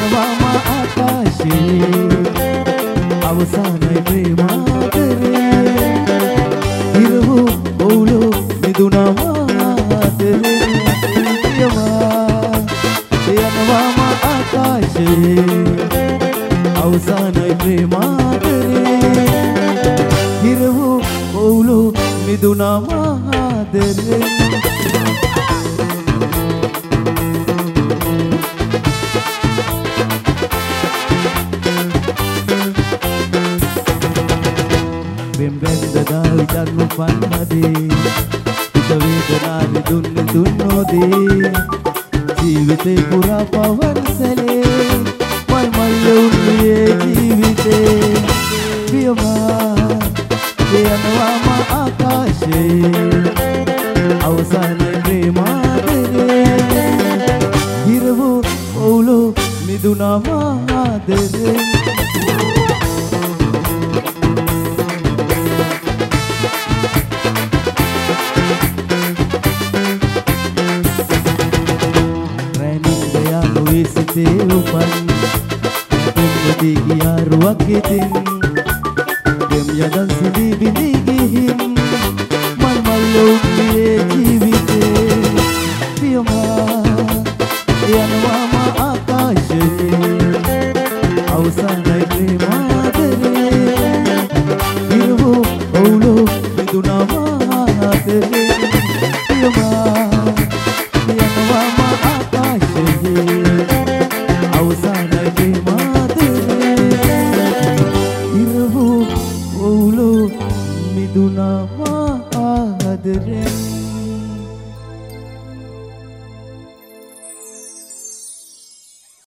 යනවාම ආකාශයේ අවසානයි ප්‍රේමාදරේ ඉරවු ඔවුලු මිදුනම ආදරේ යනවාම ආකාශයේ අවසානයි ප්‍රේමාදරේ ඉරවු ඔවුලු මිදුනම ආදරේ බෙම්බෙන්දදාවි දන්නු පන්නදේ හිත වේදනාවේ දුන්නෝදේ ජීවිතේ පුරා පවන්සලේ මල් උන්නේ ජීවිතේ පියවා යනවාම ආකාශයේ අවසානයි ප්‍රේමාදරේ හිරවු ඔවුලු මිදුනම ආදරේ සිතේ උපන් තුන්වදී ගියාරුවක් ගෙතින් දෙම් යදන් සිදී බිඳී ගිහින් මල් උන්නේ ජීවිතේ පියමා යනවාම ආකාශයේ අවසානයි ප්‍රේමාදරේ ඉරවු ඔවුලු මිදුනම ආදරේ පියමා යනවාම ආකාශයේ අවසානයි ප්‍රේමාදරේ ඉරවු ඔවුලු මිදුනම ආදරේ